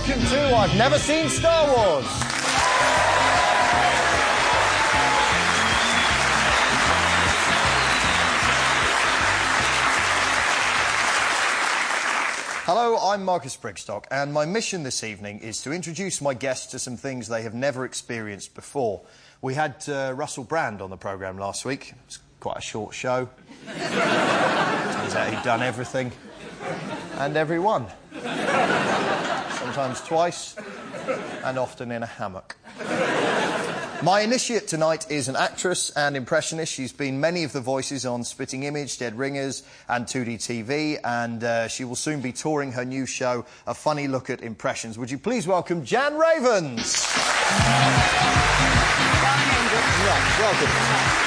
welcome to I've Never Seen Star Wars. Hello, I'm Marcus Brigstock, and my mission this evening is to introduce my guests to some things they have never experienced before. We had Russell Brand on the programme last week. It was quite a short show. Turns out he'd done everything and everyone. Sometimes twice, and often in a hammock. My initiate tonight is an actress and impressionist. She's been many of the voices on Spitting Image, Dead Ringers and 2D TV, and she will soon be touring her new show, A Funny Look at Impressions. Would you please welcome Jan Ravens? Welcome.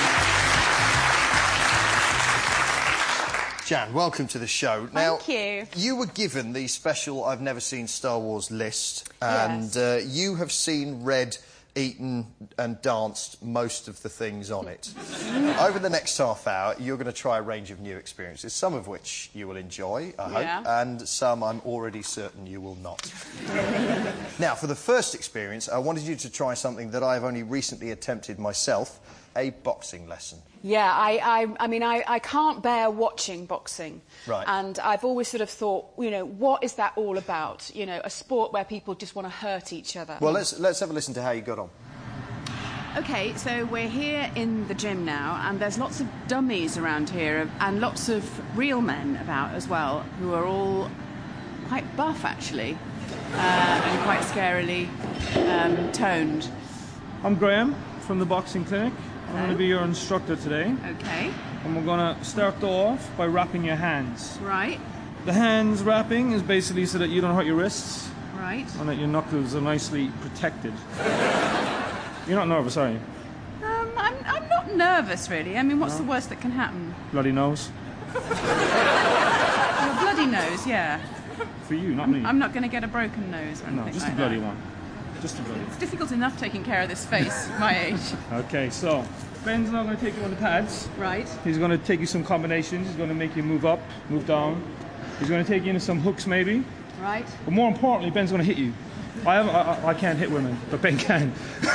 Jan, welcome to the show. Thank you. You were given the special I've Never Seen Star Wars list, and yes. You have seen, read, eaten and danced most of the things on it. Over the next half hour, you're going to try a range of new experiences, some of which you will enjoy, I hope, and some I'm already certain you will not. Now, for the first experience, I wanted you to try something that I've only recently attempted myself, a boxing lesson. Yeah, I mean, I can't bear watching boxing. Right. And I've always sort of thought, you know, what is that all about? You know, a sport where people just want to hurt each other. Well, let's have a listen to how you got on. OK, so we're here in the gym now, and there's lots of dummies around here, and lots of real men about as well, who are all quite buff, actually, and quite scarily toned. I'm Graham from the Boxing Clinic. I'm going to be your instructor today. OK. And we're going to start off by wrapping your hands. Right. The hands wrapping is basically so that you don't hurt your wrists. Right. And that your knuckles are nicely protected. You're not nervous, are you? I'm not nervous, really. I mean, what's the worst that can happen? Bloody nose. A bloody nose, yeah. For you, not me. I'm not going to get a broken nose or anything No, just like a bloody that. one. Just a bloody one. It's difficult enough taking care of this face, my age. OK, so Ben's now going to take you on the pads. Right. He's going to take you some combinations. He's going to make you move up, move down. He's going to take you into some hooks, maybe. Right. But more importantly, Ben's going to hit you. I can't hit women, but Ben can. 2,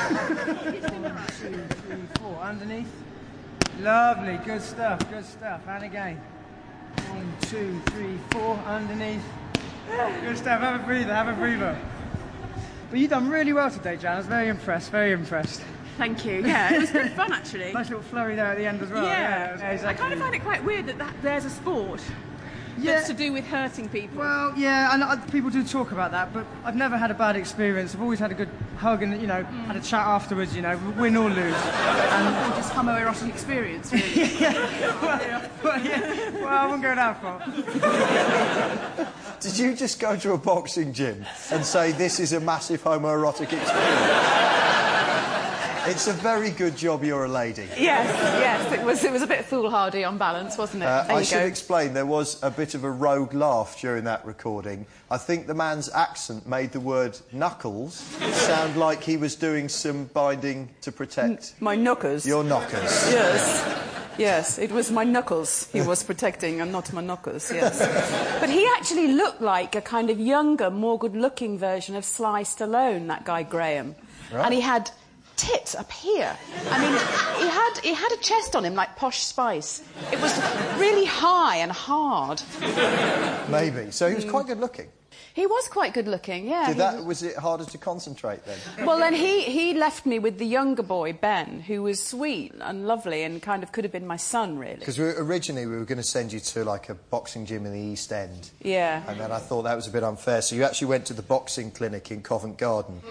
3, 4, underneath. Lovely, good stuff, and again. 1, 2, 3, 4, underneath. Good stuff, have a breather. But you've done really well today, Jan. I was very impressed. Thank you. Yeah, it was good fun, actually. Nice little flurry there at the end as well. Yeah, exactly. I kind of find it quite weird that there's a sport that's to do with hurting people. Well, yeah, and people do talk about that, but I've never had a bad experience. I've always had a good hug and, you know, had a chat afterwards, you know, win or lose. And just homoerotic experience, really. Well, I wouldn't go that far. Did you just go to a boxing gym and say this is a massive homoerotic experience? It's a very good job you're a lady. Yes, it was a bit foolhardy on balance, wasn't it? I should explain, there was a bit of a rogue laugh during that recording. I think the man's accent made the word knuckles sound like he was doing some binding to protect... My knuckles? Your knockers. Yes, it was my knuckles he was protecting and not my knuckles, yes. But he actually looked like a kind of younger, more good-looking version of Sly Stallone, that guy Graham. Right. And he had tits up here. I mean, he had a chest on him like Posh Spice. It was really high and hard. Maybe. So he was quite good-looking. He was quite good-looking, yeah. Was it harder to concentrate then? Well, then he left me with the younger boy, Ben, who was sweet and lovely and kind of could have been my son, really. Because originally we were going to send you to, like, a boxing gym in the East End. Yeah. And then I thought that was a bit unfair, so you actually went to the boxing clinic in Covent Garden.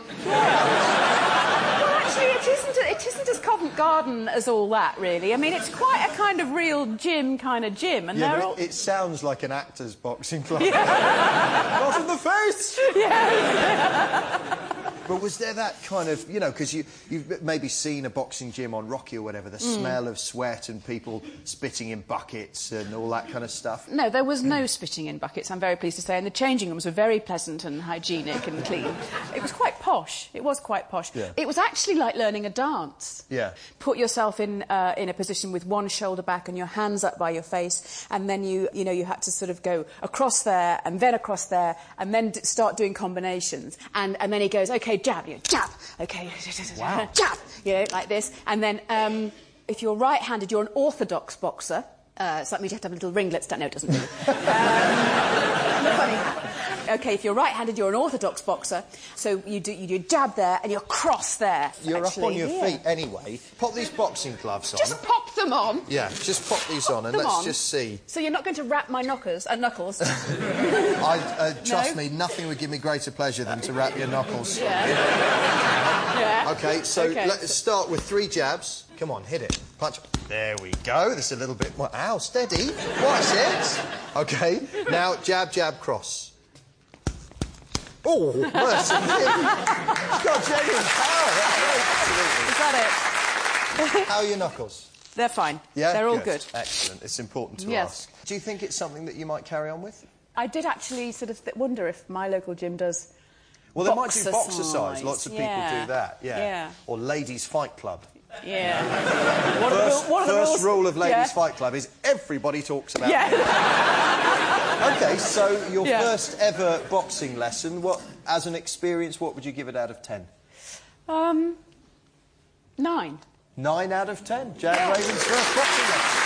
It isn't as Covent Garden as all that, really. I mean, it's quite a kind of real gym, and they're all... It sounds like an actor's boxing club. Yeah. Not in the face! Yeah. But was there that kind of, you know, because you've maybe seen a boxing gym on Rocky or whatever, the smell of sweat and people spitting in buckets and all that kind of stuff? No, there was no spitting in buckets, I'm very pleased to say, and the changing rooms were very pleasant and hygienic and clean. It was quite posh. It was quite posh. Yeah. It was actually like learning a dance. Yeah. Put yourself in a position with one shoulder back and your hands up by your face, and then you had to sort of go across there and then across there and then start doing combinations. And then he goes, OK, jab, you jab, OK, wow. jab, you know, like this. And then if you're right-handed, you're an orthodox boxer. So that means you have to have little ringlets. No, it doesn't really. Funny. OK, if you're right-handed, you're an orthodox boxer. So you do jab there and you're cross there. You're up on your feet anyway. Pop these boxing gloves on. Just pop them on. Yeah, just pop these on and let's just see. So you're not going to wrap my knuckles? Trust me, nothing would give me greater pleasure than to wrap your knuckles. Yeah. Yeah. OK, so let's start with 3 jabs. Come on, hit it. Punch. There we go. This is a little bit more... Ow, steady. Watch it. OK, now jab, jab, cross. Oh, mercy. It's got genuine power. Is that it? How are your knuckles? They're fine. Yeah? They're all good. Excellent. It's important to Yes. ask. Do you think it's something that you might carry on with? I did actually sort of wonder if my local gym does... Well, they might do boxercise. Lots of people do that, Yeah. Or Ladies Fight Club. Yeah. First rule of Ladies Fight Club is everybody talks about it. Yeah. OK, so your first ever boxing lesson, as an experience, what would you give it out of 10? 9. 9 out of 10. Jan Raven's first boxing lesson.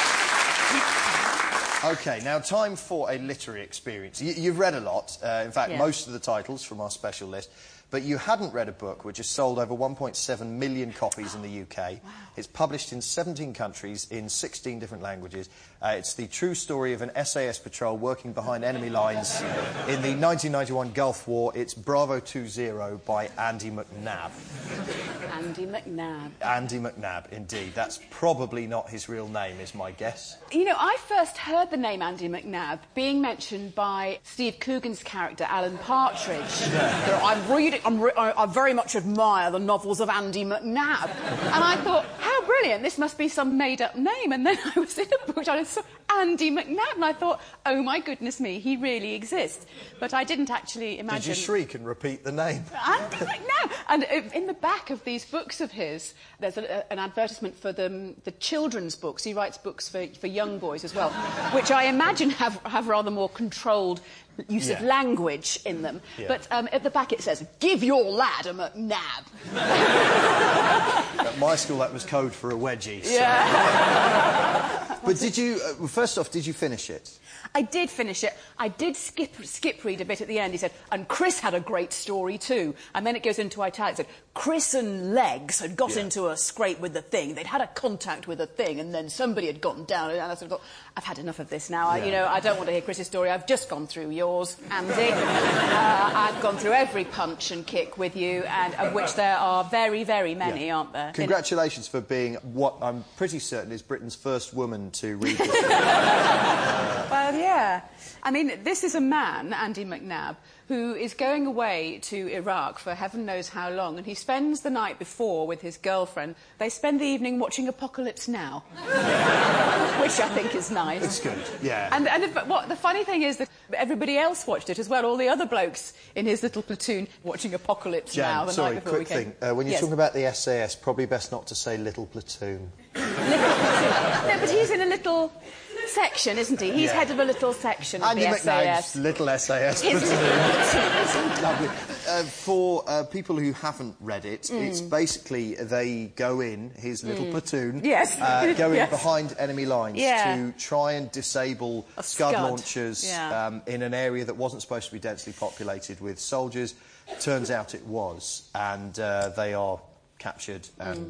OK, now time for a literary experience. You've read a lot, in fact, most of the titles from our special list, but you hadn't read a book which has sold over 1.7 million copies in the UK. Wow. It's published in 17 countries in 16 different languages. It's the true story of an SAS patrol working behind enemy lines in the 1991 Gulf War. It's Bravo 20 by Andy McNab. Andy McNab. Andy McNab, indeed. That's probably not his real name, is my guess. You know, I first heard the name Andy McNab being mentioned by Steve Coogan's character, Alan Partridge. Yeah. I very much admire the novels of Andy McNab. And I thought, how brilliant, this must be some made-up name. And then I was in a book and I saw Andy McNab, and I thought, oh, my goodness me, he really exists. But I didn't actually imagine... Did you shriek and repeat the name? Andy McNab! And in the back of these books of his, there's an advertisement for the children's books. He writes books for young boys as well, which I imagine have rather more controlled use of language in them. Yeah. But at the back it says, give your lad a McNab. At my school, that was code for a wedgie. So. Yeah. But did you, first off, did you finish it? I did finish it. I did skip read a bit at the end. He said, and Chris had a great story too. And then it goes into italics. It said, Chris and Legs had got into a scrape with the thing. They'd had a contact with a thing, and then somebody had gotten down. And I sort of thought, I've had enough of this now. I don't want to hear Chris's story. I've just gone through yours, Andy. I've gone through every punch and kick with you, and of which there are very, very many, aren't there? Congratulations for being what I'm pretty certain is Britain's first woman to read this. Well, yeah. I mean, this is a man, Andy McNab, who is going away to Iraq for heaven knows how long, and he spends the night before with his girlfriend. They spend the evening watching Apocalypse Now, which I think is nice. It's good, yeah. And the funny thing is that everybody else watched it as well, all the other blokes in his little platoon watching Apocalypse Now the night before we came. Quick thing. When you're talking about the SAS, probably best not to say little platoon. Little platoon. No, but he's in a little section, isn't he? He's head of a little section of the SAS. Little SAS platoon. Lovely. For people who haven't read it, it's basically they go in, his little platoon, go in behind enemy lines to try and disable Scud launchers in an area that wasn't supposed to be densely populated with soldiers. Turns out it was, and they are captured and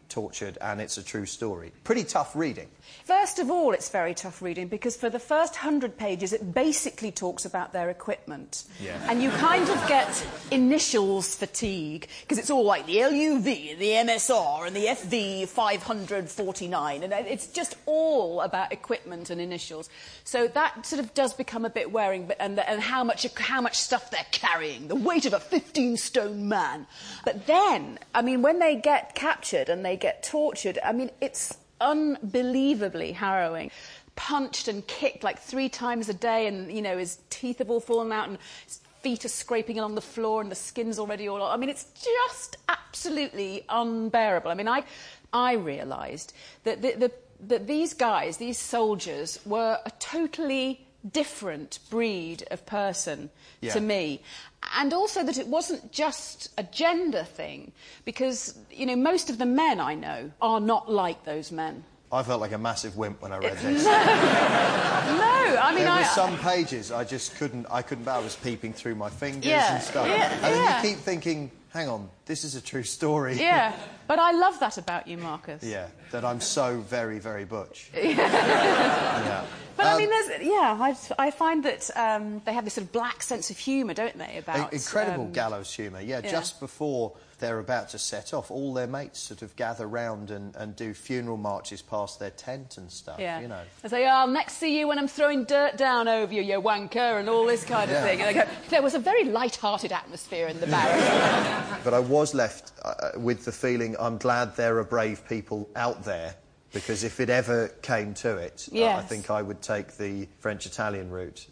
tortured and it's a true story. Pretty tough reading. First of all, it's very tough reading because for the first 100 pages, it basically talks about their equipment. Yeah. And you kind of get initials fatigue because it's all like the LUV, the MSR, and the FV 549, and it's just all about equipment and initials. So that sort of does become a bit wearing, and how much stuff they're carrying, the weight of a 15-stone man. But then, I mean, when they get captured and they get tortured, I mean, it's unbelievably harrowing. Punched and kicked like 3 times a day, and, you know, his teeth have all fallen out and his feet are scraping along the floor and the skin's already all... I mean, it's just absolutely unbearable. I mean, I realised that that these guys, these soldiers, were a totally different breed of person to me. And also that it wasn't just a gender thing, because, you know, most of the men I know are not like those men. I felt like a massive wimp when I read this. No, I mean, there were some pages I just couldn't bear. I was peeping through my fingers and stuff. And then you keep thinking, hang on, this is a true story. Yeah, but I love that about you, Marcus. Yeah, that I'm so very, very butch. Yeah. But I mean, I find that they have this sort of black sense of humour, don't they? About incredible gallows humour. Yeah, just before they're about to set off, all their mates sort of gather round and do funeral marches past their tent and stuff. Yeah. You know. They say, "I'll next see you when I'm throwing dirt down over you, you wanker," and all this kind of thing. And they go, there was a very light-hearted atmosphere in the barracks. But I was left with the feeling I'm glad there are brave people out there. Because if it ever came to it, I think I would take the French-Italian route.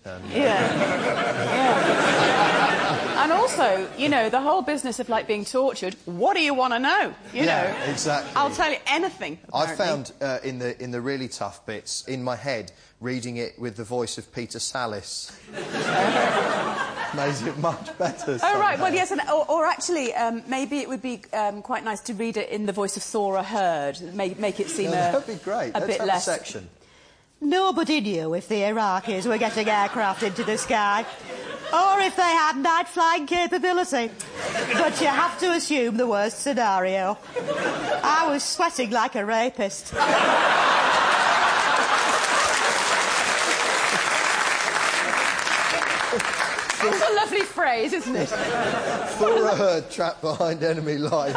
And also, you know, the whole business of, like, being tortured, what do you want to know? You know? Exactly. I'll tell you anything, apparently. I found, in the really tough bits, in my head, reading it with the voice of Peter Sallis. Makes it much better. Oh, right, well, yes, or actually, maybe it would be quite nice to read it in the voice of Thora Hird, make it seem that'd be great. a bit less... a section. Nobody knew if the Iraqis were getting aircraft into the sky, or if they hadn't had flying capability. But you have to assume the worst scenario. I was sweating like a rapist. It's a lovely phrase, isn't it? Thora Hird trapped behind enemy lines.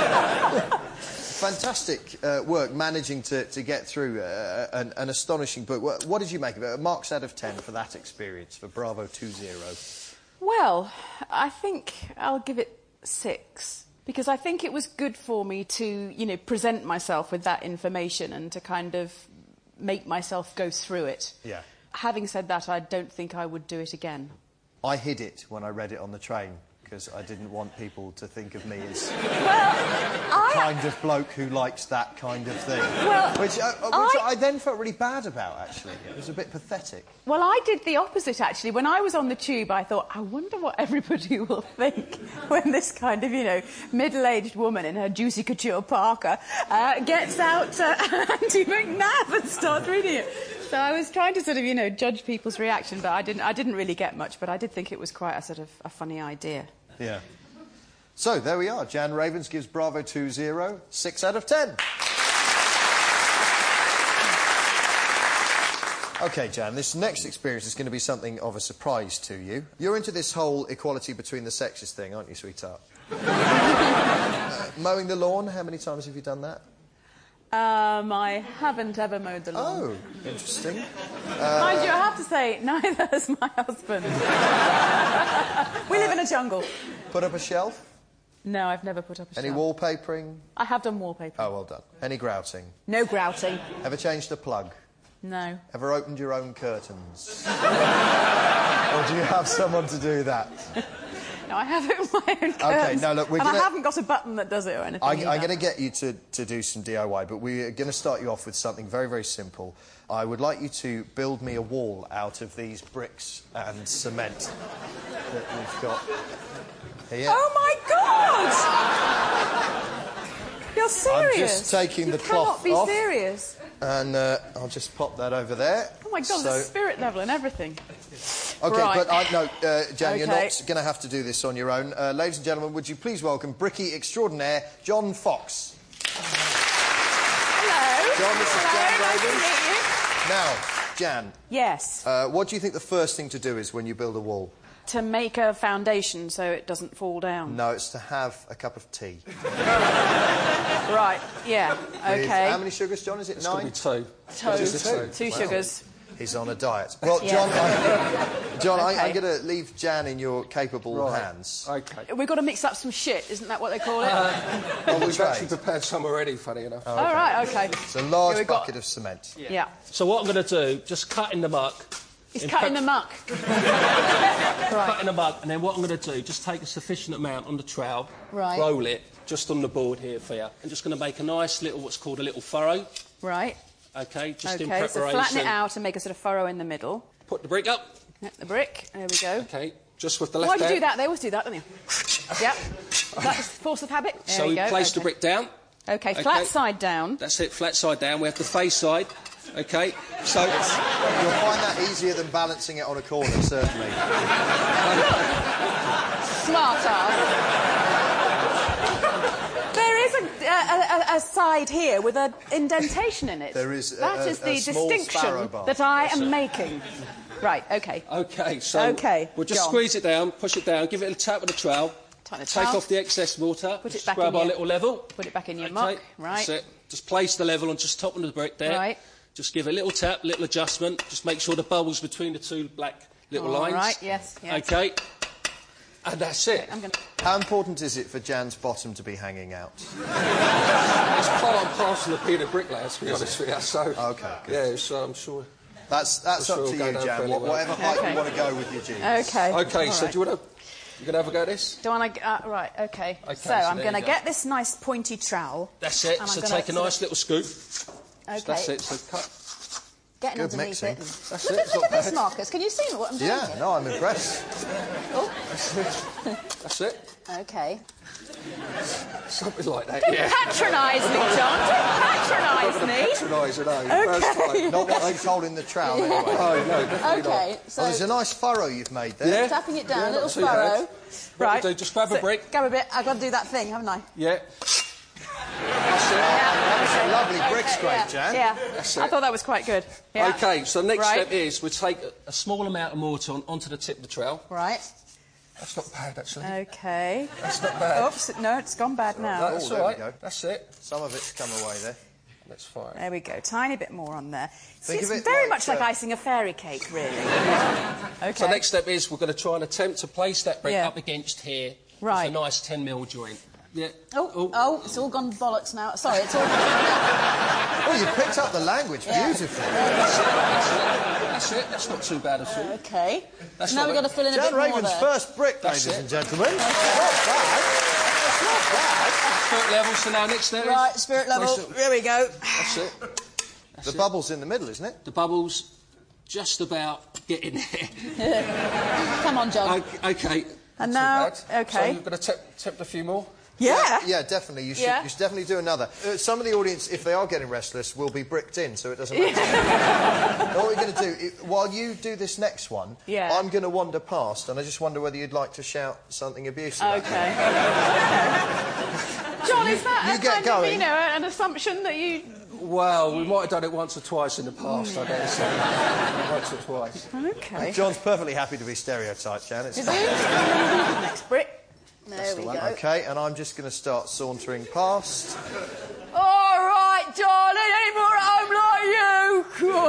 Fantastic work, managing to get through an astonishing book. What did you make of it? Marks out of 10 for that experience, for Bravo 20. Well, I think I'll give it 6. Because I think it was good for me to, you know, present myself with that information and to kind of make myself go through it. Yeah. Having said that, I don't think I would do it again. I hid it when I read it on the train because I didn't want people to think of me as the kind of bloke who likes that kind of thing. Well, which I then felt really bad about, actually. It was a bit pathetic. Well, I did the opposite, actually. When I was on the tube, I thought, I wonder what everybody will think when this kind of, you know, middle-aged woman in her Juicy Couture parka gets out Andy McNabb and starts reading it. So I was trying to sort of, you know, judge people's reaction, but I didn't really get much, but I did think it was quite a sort of a funny idea. Yeah. So, there we are. Jan Ravens gives Bravo 20 6 out of 10. OK, Jan, this next experience is going to be something of a surprise to you. You're into this whole equality between the sexes thing, aren't you, sweetheart? Mowing the lawn, how many times have you done that? I haven't ever mowed the lawn. Oh, interesting. Mind you, I have to say, neither has my husband. We live in a jungle. Put up a shelf? No, I've never put up a shelf. Any wallpapering? I have done wallpapering. Oh, well done. Any grouting? No grouting. Ever changed a plug? No. Ever opened your own curtains? Or do you have someone to do that? No, I have it in my own curtains. OK, now look, I haven't got a button that does it or anything. I'm going to get you to do some DIY, but we're going to start you off with something very, very simple. I would like you to build me a wall out of these bricks and cement that we've got here. Oh, my God! You're serious? I'm just taking the cloth off. You cannot be serious. And I'll just pop that over there. Oh, my God, the spirit level and everything. OK, right. but Jan, you're not going to have to do this on your own. Ladies and gentlemen, would you please welcome Brickie extraordinaire John Fox. John, this is Jan Hello, nice to Davies. meet you. Now, Jan, Yes, what do you think the first thing to do is when you build a wall? to make a foundation so it doesn't fall down. No, it's to have a cup of tea. Right, yeah, With okay. how many sugars, John? Is it 9? Two. Two sugars. He's on a diet. Well, Yeah. John, Okay. I'm going to leave Jan in your capable hands. Okay. We've got to mix up some shit, isn't that what they call it? Well, we've actually prepared some already, funny enough. All right, okay. It's a large Here we got- bucket of cement. Yeah. So what I'm going to do, just cut in the muck. He's cutting the muck. Cut in the muck, and then what I'm going to do, just take a sufficient amount on the trowel, Right. roll it just on the board here for you. I'm just going to make a nice little, what's called a little furrow. Right. Okay, just in Okay, preparation. so flatten it out and make a sort of furrow in the middle. Put the brick up. Get the brick. There we go. Okay, just with the left Why do you hand. do that? They always do that, don't you? Yep. That's force of habit. There So we we go. place okay. the brick down. Okay, flat side down. That's it, flat side down. We have the face side. Okay, so You'll find that easier than balancing it on a corner, certainly. Smart ass. There is a side here with an indentation in it. There is That is the small distinction sparrow bar. that I am making. Right, okay. Okay, so Okay, we'll just go on. squeeze it down, push it down, give it a tap with the trowel, Tap the take trowel. off the excess water, Put it just back grab in our your- little level. Put it back in your Okay, muck. Right. That's it. Just place the level on just top of the brick there. Right. Just give it a little tap, little adjustment. Just make sure the bubbles between the two black little All lines. right, yes, yes. Okay. And that's it. I'm gonna... How important is it for Jan's bottom to be hanging out? It's part and parcel of being a bricklayer, to be honest with you. So, Okay, good. yeah, so I'm sure. That's I'm up sure to it'll go you, down Jan. fairly well. Whatever height Okay. you want to go with your jeans. Okay. Okay, all so right. do you want to... You going to have a go at this? Do I want to... right, okay. Okay, So so I'm there going to you go. get this nice pointy trowel. That's it. And So I'm gonna take a sort nice of- little scoop. Okay. That's it. So cut. Getting Good underneath mixing. it. That's Look, it, it's look not at this, bad. Marcus. Can you see what I'm doing? Yeah, here? no, I'm impressed. That's it. Okay. Something like that, Don't yeah. patronise me, John. Don't patronise me. Patronise it, First time. Not what she's holding the trowel, anyway. Oh, no, definitely Okay, Oh, so there's a nice furrow you've made there. Yeah. tapping it down, Yeah, a little not too bad. furrow. What Right. we do, just grab a So, brick. Grab a bit. I've got to do that thing, haven't I? Yeah. That's a lovely brick scrape, Jan. Yeah. That's I it. thought that was quite good. Yeah. Okay, so the next Right. step is we take a small amount of mortar onto the tip of the trowel. Right. That's not bad, actually. Okay. That's not bad. Oops. No, it's gone bad now. That's Oh, all there we right. go. That's it. Some of it's come away there. That's fine. There we go. Tiny bit more on there. See, Think it's of it very like, much like icing a fairy cake, really. Okay. So next step is we're going to try and attempt to place that brick Yeah. up against here. Right. With a nice 10mm joint. Yeah. Oh, it's all gone bollocks now. Sorry, it's all... Oh, you picked up the language beautifully. That's it. That's not too bad at all. Okay. That's Now not we've got to bad. fill in a Jan bit more Raven's there. first brick, That's ladies it. and gentlemen. Not bad. Not bad. Spirit level, so now next step is... Right, spirit level. place the- Here we go. That's it. The bubble's in the middle, isn't it? The bubble's just about getting there. Come on, John. Okay. And not now- too bad. okay. So you're going to tempt a few more? Yeah. Yeah, definitely. You should, Yeah. you should definitely do another. Some of the audience, if they are getting restless, will be bricked in, so it doesn't matter. What we're going to do, while you do this next one, Yeah. I'm going to wander past, and I just wonder whether you'd like to shout something abusive. at me. Okay. John, is that You a get kind going. of, an assumption that you... Well, we might have done it once or twice in the past, I dare say. Once or twice. Okay. John's perfectly happy to be stereotyped, Jan. It's Is fine. it? Next brick. There we go. Okay, and I'm just going to start sauntering past. All right, darling, any more at home like you?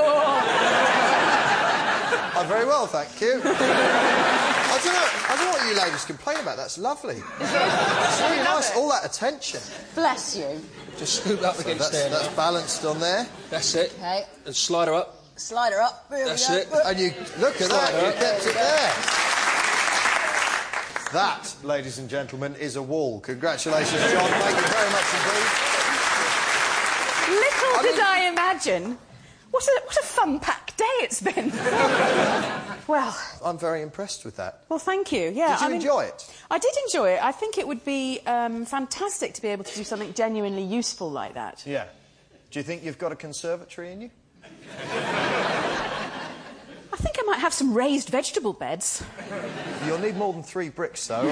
I'm very well, thank you. I don't know what you ladies complain about. That's lovely. It's really nice, all that attention. Bless you. Just scoop up against there That's now. balanced on there. That's it. Okay. And slide her up. Slide her up. Here That's we it. go. And you look at that, you kept it there. That, ladies and gentlemen, is a wall. Congratulations, John. Thank you very much indeed. Little did I imagine. What a fun-packed day it's been. Well, I'm very impressed with that. well, thank you. Yeah. Did you enjoy it? I did enjoy it. I think it would be fantastic to be able to do something genuinely useful like that. Yeah. Do you think you've got a conservatory in you? I think I might have some raised vegetable beds. You'll need more than 3 bricks, though.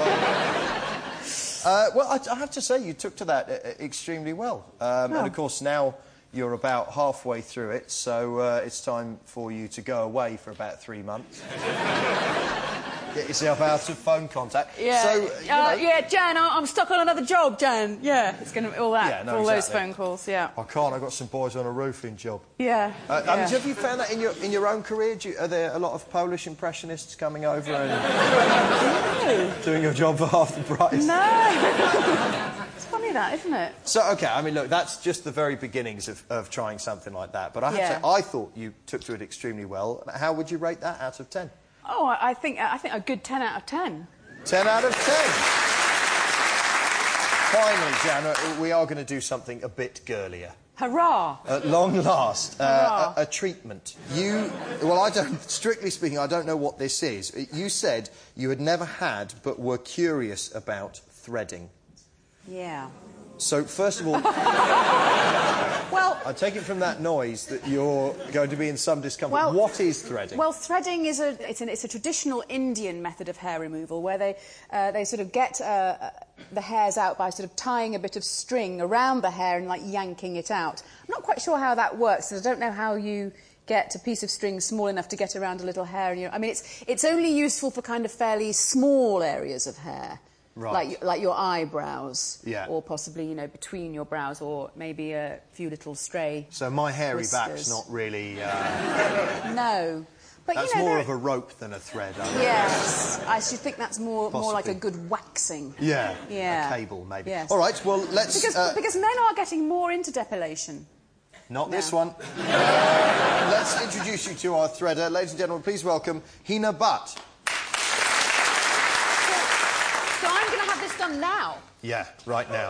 Well, I have to say, you took to that extremely well. And, of course, now You're about halfway through it, so it's time for you to go away for about 3 months. Get yourself out of phone contact. Yeah. So, yeah, Jan, I'm stuck on another job, Jan. Yeah, it's going to be all that, Yeah, no, all those exactly. phone calls, yeah. I can't, I've got some boys on a roofing job. Yeah. I mean, have you found that in your own career? Are there a lot of Polish impressionists coming over and doing your job for half the price? No. It's funny that, isn't it? So, OK, I mean, look, that's just the very beginnings of trying something like that. But I have to say, I thought you took to it extremely well. How would you rate that out of 10? Oh, I think a good 10 out of 10. 10 out of 10. Finally, Jan, we are going to do something a bit girlier. Hurrah! At long last, Hurrah. a treatment. Well, strictly speaking, I don't know what this is. You said you had never had but were curious about threading. Yeah. So, first of all, Well, I take it from that noise that you're going to be in some discomfort. Well, what is threading? Well, threading is a traditional Indian method of hair removal where they sort of get the hairs out by sort of tying a bit of string around the hair and, like, yanking it out. I'm not quite sure how that works, because I don't know how you get a piece of string small enough to get around a little hair. I mean, it's only useful for kind of fairly small areas of hair. Right. Like your eyebrows. Yeah. Or possibly, you know, between your brows, or maybe a few little stray So my hairy whiskers. back's not really... No. But, that's you know, more of a rope than a thread, I think. Yes. I should think that's more like a Possibly. good waxing. Yeah. Yeah. A cable, maybe. Yes. All right, well, let's... Because men are getting more into depilation. Not this No. one. Let's introduce you to our threader. Ladies and gentlemen, please welcome Hina Butt. So I'm going to have this done now. Yeah, right now.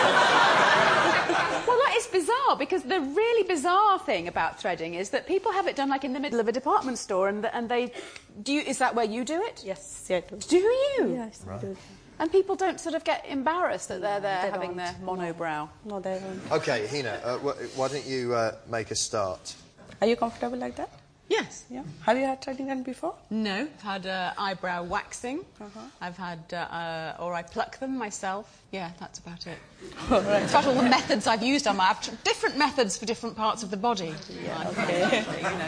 Well, that is bizarre, because the really bizarre thing about threading is that people have it done, like, in the middle of a department store, and they... Is that where you do it? Yes, I do. Do you? Yes, I do. And people don't sort of get embarrassed that they're there They having don't. their monobrow? No, they don't. OK, Hina, why don't you make a start? Are you comfortable like that? Yes. Yeah. Have you had threading done before? No. I've had eyebrow waxing. I've had... or I pluck them myself. Yeah, that's about it. All right. It's about all the methods I've used on my... I've different methods for different parts of the body. Yeah, okay.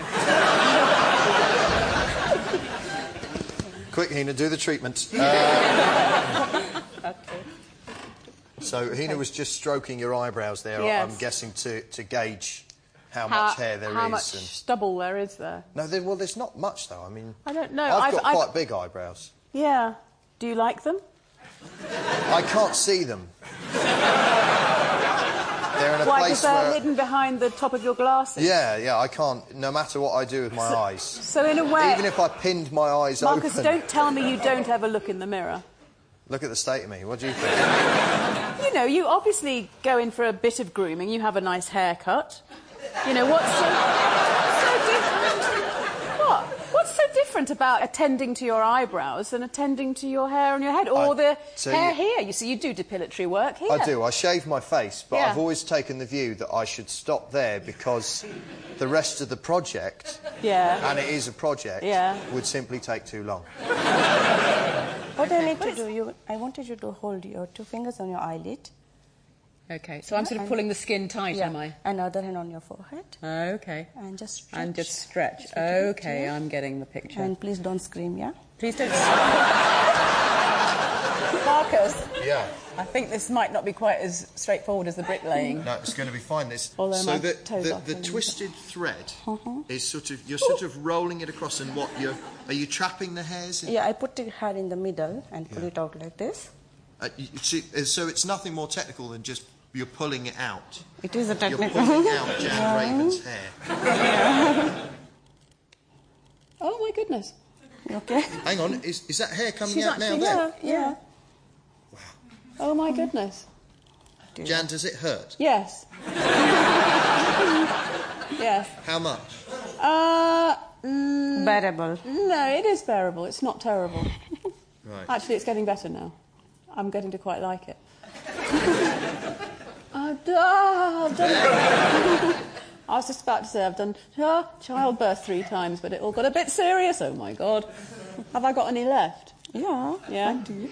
Quick, Hina, do the treatment. Okay. So, Hina was just stroking your eyebrows there, Yes. I'm guessing, to gauge how much hair there is. How much stubble there is there? No, well, there's not much, though. I mean... I don't know. I've got quite big eyebrows. Yeah. Do you like them? I can't see them. They're in a Why, place because they're where... hidden behind the top of your glasses? Yeah, I can't, no matter what I do with my eyes. So in a way... Even if I pinned my eyes Marcus, open... don't tell me you don't ever look in the mirror. Look at the state of me. What do you think? You know, you obviously go in for a bit of grooming. You have a nice haircut. You know, what's so different? What? What's so different about attending to your eyebrows than attending to your hair on your head? Or the hair here? You see, you do depilatory work here. I do. I shave my face, but Yeah. I've always taken the view that I should stop there because the rest of the project, Yeah. and it is a project, Yeah. would simply take too long. What I need to do, I wanted you to hold your 2 fingers on your eyelid. OK, so I'm sort of pulling the skin tight, am I? And other hand on your forehead. OK. And just stretch. And just stretch. Stretch a bit, OK, yeah. I'm getting the picture. And please don't scream, yeah? Please don't... Marcus, Yeah. I think this might not be quite as straightforward as the bricklaying. No, it's going to be fine. Although so my the toes off the and- twisted thread is sort of... You're sort of rolling it across, and what? Are you trapping the hairs? Yeah, I put the hair in the middle and pull it out like this. So it's nothing more technical than just you're pulling it out. It is a You're technical. pulling out Jan Raven's hair. Oh, my goodness. Okay. Hang on, is that hair coming She's out now? actually... Then? Yeah. Oh, my goodness. Jan, does it hurt? Yes. Yes. How much? Bearable. No, it is bearable. It's not terrible. Right. Actually, it's getting better now. I'm getting to quite like it. I've done... I was just about to say I've done childbirth 3 times, but it all got a bit serious. Oh, my God. Have I got any left? Yeah. Yeah. I do.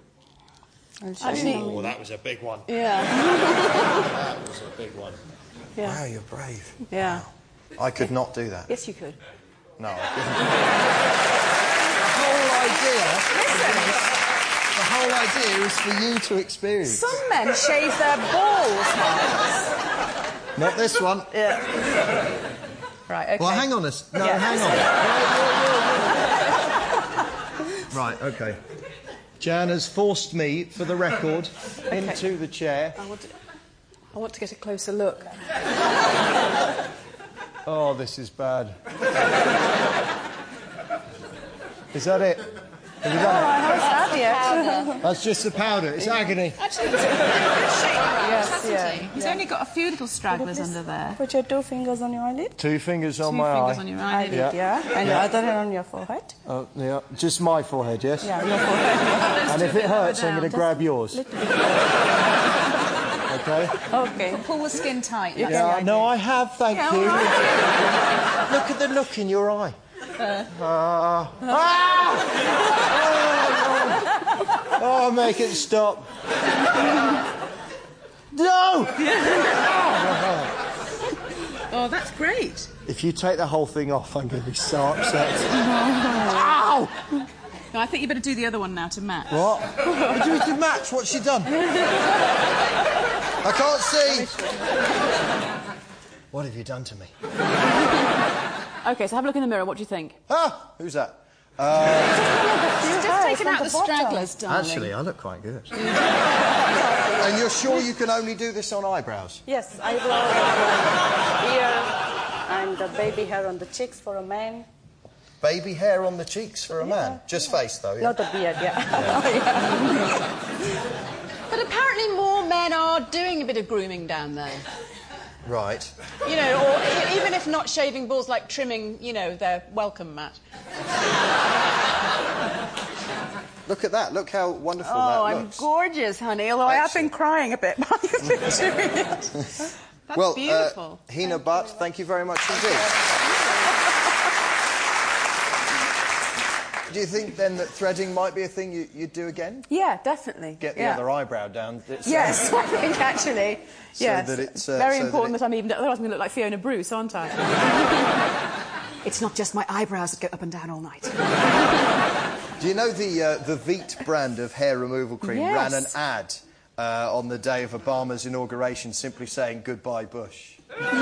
I'll show Actually... you. Oh, that was a big one. Yeah. That was a big one. Yeah. Wow, you're brave. Yeah. Wow. I could not do that. Yes, you could. No, I couldn't. The whole idea is for you to experience. Some men shave their balls, Hans. Not this one. Yeah. Right, OK. Well, hang on No, Yeah. hang on. Right, OK. Jan has forced me, for the record, into the chair. I want to get a closer look. Oh, this is bad. Is that it? Have you done it? That's just the powder. It's agony. Actually, it's Yes, yeah. He's only got a few little stragglers under there. Put your 2 fingers on your eyelid. 2 fingers on Two my fingers eye. on your eyelid. Yeah. And the other hand on your forehead. Yeah. Just my forehead, yes? Yeah, your forehead. And if it hurts, I'm going to grab yours. OK? Okay. Pull the skin tight. Yeah, no, I have, thank you. Look at the look in your eye. Oh, make it stop. No! Oh, that's great. If you take the whole thing off, I'm going to be so upset. Ow! No, I think you better do the other one now to match. What? What do we to match? What's she done? I can't see. What have you done to me? OK, so have a look in the mirror. What do you think? Ah! Who's that? Just taking out the stragglers, darling. Actually, I look quite good. And you're sure you can only do this on eyebrows? Yes, eyebrows, ear, and the baby hair on the cheeks for a man. Baby hair on the cheeks for a man? Just face, though, yeah? Not the beard, yeah. But apparently more men are doing a bit of grooming down there. Right. You know, or even if not shaving balls, like trimming, you know, their welcome mat. Look at that. Look how wonderful that Oh, looks. I'm gorgeous, honey, although I have been crying a bit while you've been doing it. That's well, beautiful. Hina Butt, thank you very much indeed. Do you think, then, that threading might be a thing you'd do again? Yeah, definitely. Get the other eyebrow down. Yes, I think, actually. Yes. that it's, very important that I'm even... Otherwise I'm going to look like Fiona Bruce, aren't I? It's not just my eyebrows that go up and down all night. Do you know the Veet brand of hair removal cream ran an ad on the day of Obama's inauguration simply saying, "Goodbye, Bush"?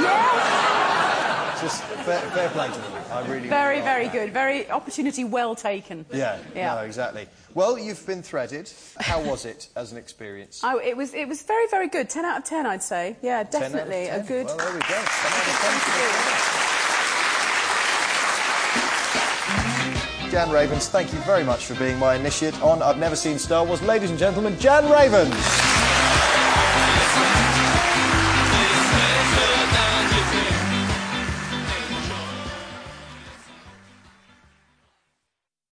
Yes! Just fair play to them. I really Very, very good. Very opportunity well taken. Yeah, no, exactly. Well, you've been threaded. How was it as an experience? Oh, it was very, very good. 10 out of 10, I'd say. Yeah, definitely. 10 out of 10. A good... Well, there we go. 10 out of 10. Jan Ravens, thank you very much for being my initiate on I've Never Seen Star Wars. Ladies and gentlemen, Jan Ravens!